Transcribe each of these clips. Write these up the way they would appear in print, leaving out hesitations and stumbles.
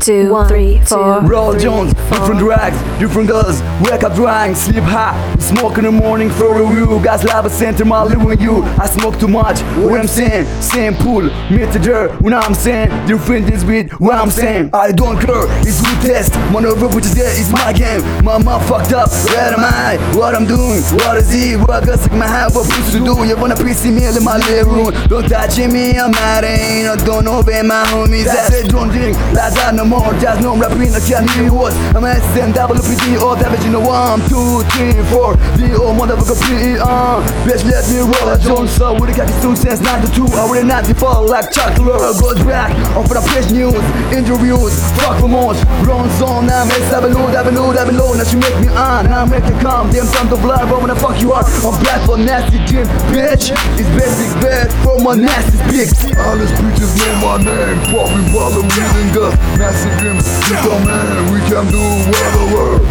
2, 3, 4. Roll Jones, different drugs, different girls. Wake up drunk, sleep high, smoke in the morning for you. Gas lava center, my living you. I smoke too much, what I'm saying. Same pool, meet the dirt, what I'm saying. Different is with what I'm saying. I don't care, it's good test. One over which is there, it's my game. My mouth fucked up, where am I? What I'm doing, what is it? What goes like my hand, what supposed to do? You wanna piece me in my living room. Don't touch me, I'm mad, ain't I don't obey my homies. I said don't drink, like that no more. Just no rapping, I can't hear you what. I'm SN, WPD, or damage, you know 1, 2, 3, 4. D.O. motherfucker P.E. Bitch, let me roll. Jones, so with the khaki suit since 92. I already 94 like chocolate. Goes back, on for the fresh news, interviews, fuck for most. Wrong zone, now I'm Avenue. Now she make me on, now I make it come. Damn time to blood, but when the fuck you are, I'm black for nasty gym, bitch. It's basic bad for my nasty bitch. All these bitches know my name. Popping bottle, reading gus, massive dream. Just a man, we can do whatever.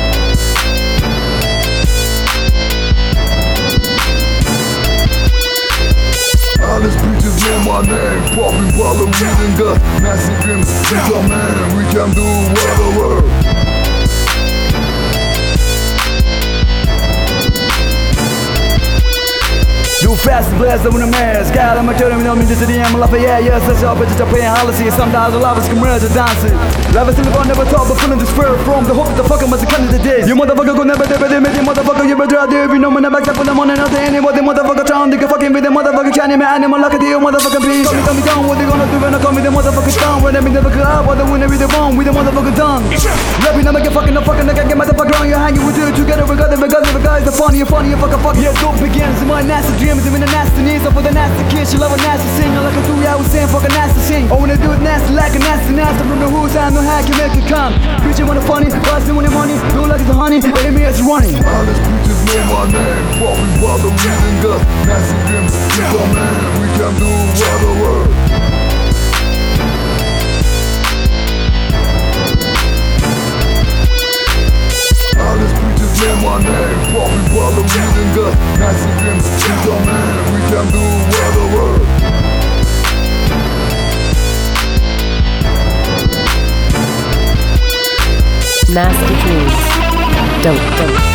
All these bitches know my name. Popping bottle, reading gus, massive dream. Just a man, we can do whatever. You fast and blessed with a man. Sky, I'm a turn me, no me, just a DM, Lafayette, yes, that's all, but just a paying holiday. Sometimes the lovers come around to dancing. Lovers in the bar never talk, but feeling the spirit from the hope that the fucker must have come to the day. You motherfucker go never, you motherfucker, you better out there. If you know when I back up on the money, nothing, anybody, motherfucker, town, they can fucking be the motherfucker, Chinese man, animal, lucky to you, motherfucker, please. Call me down, what they gonna do when I call me the motherfucker town? When I meet the fucker up, what the winner be the bomb, with the motherfucker done. Rapping, I'm get fucking, I can get motherfucker on, you're hanging with you together, because the guys are funny, you fucker. Yeah, dope begins in my nasty dreams, I'm in the nasty knees, up with a nasty kiss, she love a nasty singer, like a 2 hour saying, fuck a nasty sing. I wanna do it nasty, like a nasty from the who's I know how I can make it come. Preaching when it's funny, busting when it's money, do like it's a honey, enemy is running. All these bitches know my name. Popping bottle, reading gus, massive dream. Just a man, we can do whatever. All these bitches know my name. Popping bottle, reading gus, massive dream. Just a man, we can do whatever. Nasty dreams. Don't.